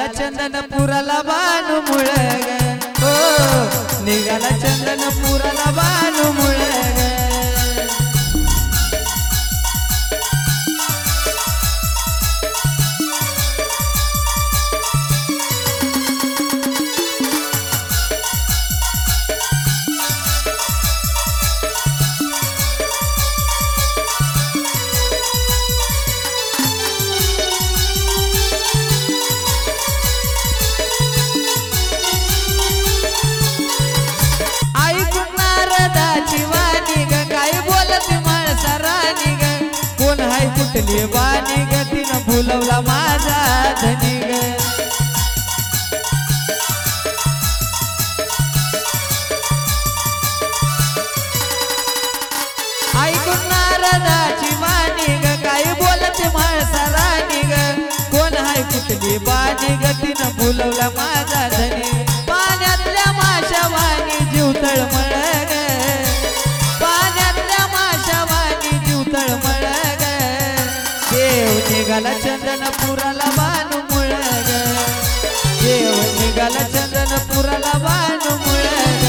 निघाला चंदनपुराला बानू मुळ ग हो निघाला चंदनपुराला बानू मुळ ग कुठली बानी ग तिनं भुलवला माझा धनी ग ऐकून नारदाची बानी ग काय बोलते म्हाळसा राणी ग कोण हाय कुठली बानी ग तिनं भुलवला माझा धनी पाण्यातल्या माशा वाणी जीव तळमळ ग पाण्यातल्या माशा वाणी जीव तळमळ देव निघाला चंदनपुराला बानू मुळ ग देव निघाला चंदनपुराला बानू मुळ ग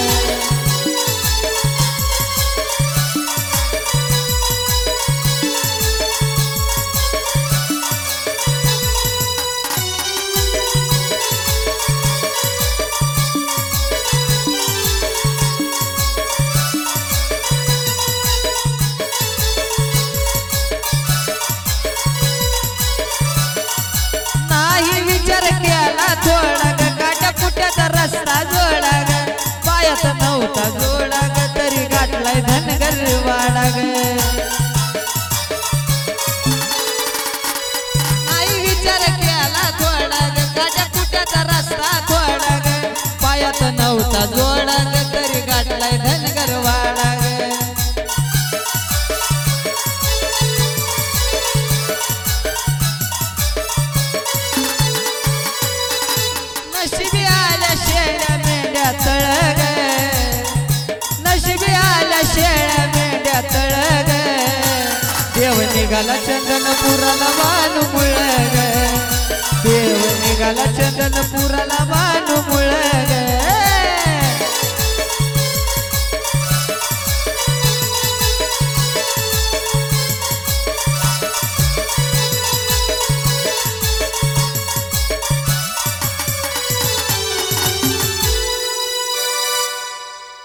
थोडा ग काट्या कुट्याचा रस्ता जोडा ग पायात नव्हता जोडा ग तरी गाठलाय धनगर वाडा ग आई विचार केला थोडा ग काट्या कुट्याचा रस्ता थोडा ग पायात नव्हता जोडा ग तरी गाठलाय धनगर वाडा ग नशिबी आल्या शेळ्या मेंढ्या तळ ग नशिबी आल्या शेळ्या मेंढ्या तळ ग देव निघाला चंदनपुराला बानू मुळ ग देव निघाला चंदनपुराला बानू मुळ ग